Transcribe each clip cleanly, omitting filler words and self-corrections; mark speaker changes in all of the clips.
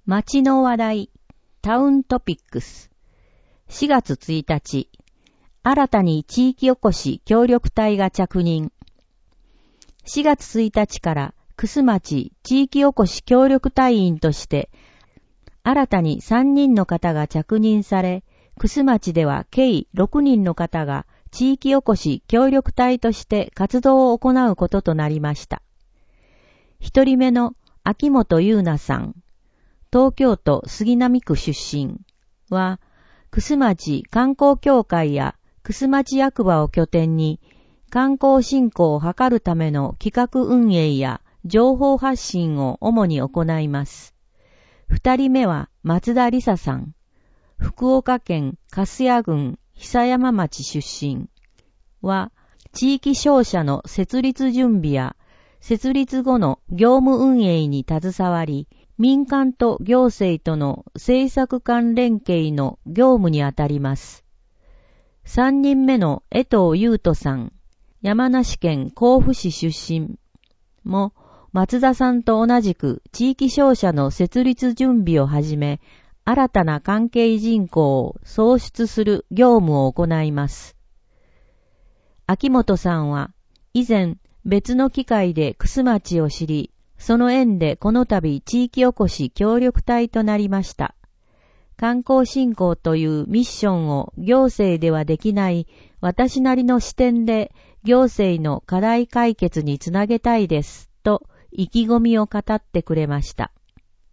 Speaker 1: 街の話題、タウントピックス。4月1日、新たに地域おこし協力隊が着任。4月1日から楠町地域おこし協力隊員として、新たに3人の方が着任され、楠町では計6人の方が地域おこし協力隊として活動を行うこととなりました。1人目の秋元優奈さん。東京都杉並区出身は、楠町観光協会や楠町役場を拠点に観光振興を図るための企画運営や情報発信を主に行います。二人目は松田理沙さん。福岡県粕谷郡久山町出身は、地域商社の設立準備や設立後の業務運営に携わり、民間と行政との政策間連携の業務にあたります。三人目の江藤優斗さん、山梨県甲府市出身も、松田さんと同じく地域商社の設立準備をはじめ、新たな関係人口を創出する業務を行います。秋元さんは、以前別の機会で楠町を知り、その縁でこの度地域おこし協力隊となりました。観光振興というミッションを行政ではできない私なりの視点で行政の課題解決につなげたいですと意気込みを語ってくれました。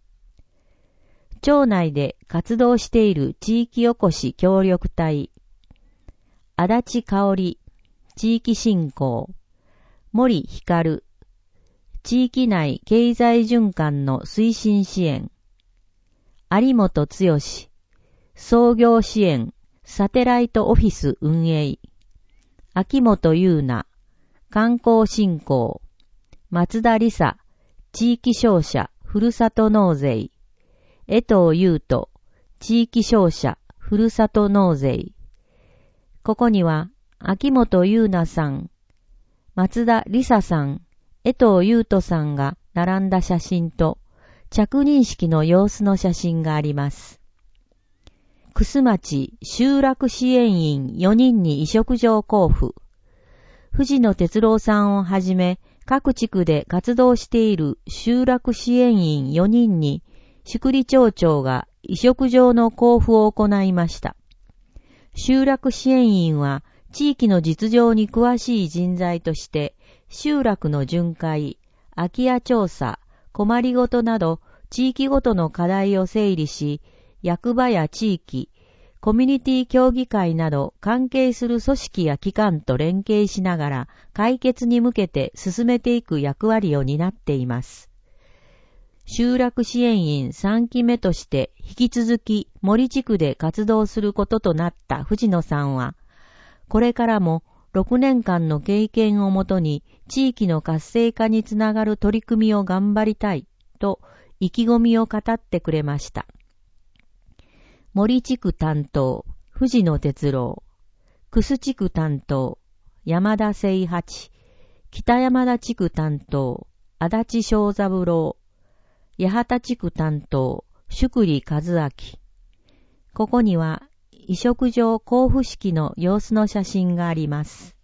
Speaker 1: 町内で活動している地域おこし協力隊、足立香織、地域振興、森光、地域内経済循環の推進支援、有本剛、創業支援、サテライトオフィス運営、秋元優奈、観光振興、松田理沙、地域商社、ふるさと納税、江藤優斗、地域商社、ふるさと納税。ここには、秋元優奈さん、松田理沙さん、江藤優斗さんが並んだ写真と、着任式の様子の写真があります。楠町集落支援員4人に委嘱状交付。藤野哲郎さんをはじめ、各地区で活動している集落支援員4人に、宿利町長が委嘱状の交付を行いました。集落支援員は、地域の実情に詳しい人材として、集落の巡回、空き家調査、困りごとなど、地域ごとの課題を整理し、役場や地域、コミュニティ協議会など関係する組織や機関と連携しながら解決に向けて進めていく役割を担っています。集落支援員3期目として引き続き森地区で活動することとなった藤野さんは、これからも6年間の経験をもとに地域の活性化につながる取り組みを頑張りたいと意気込みを語ってくれました。森地区担当、藤野哲郎、楠地区担当、山田清八、北山田地区担当、足立正三郎、八幡地区担当、宿利和明。ここには、委嘱状交付式の様子の写真があります。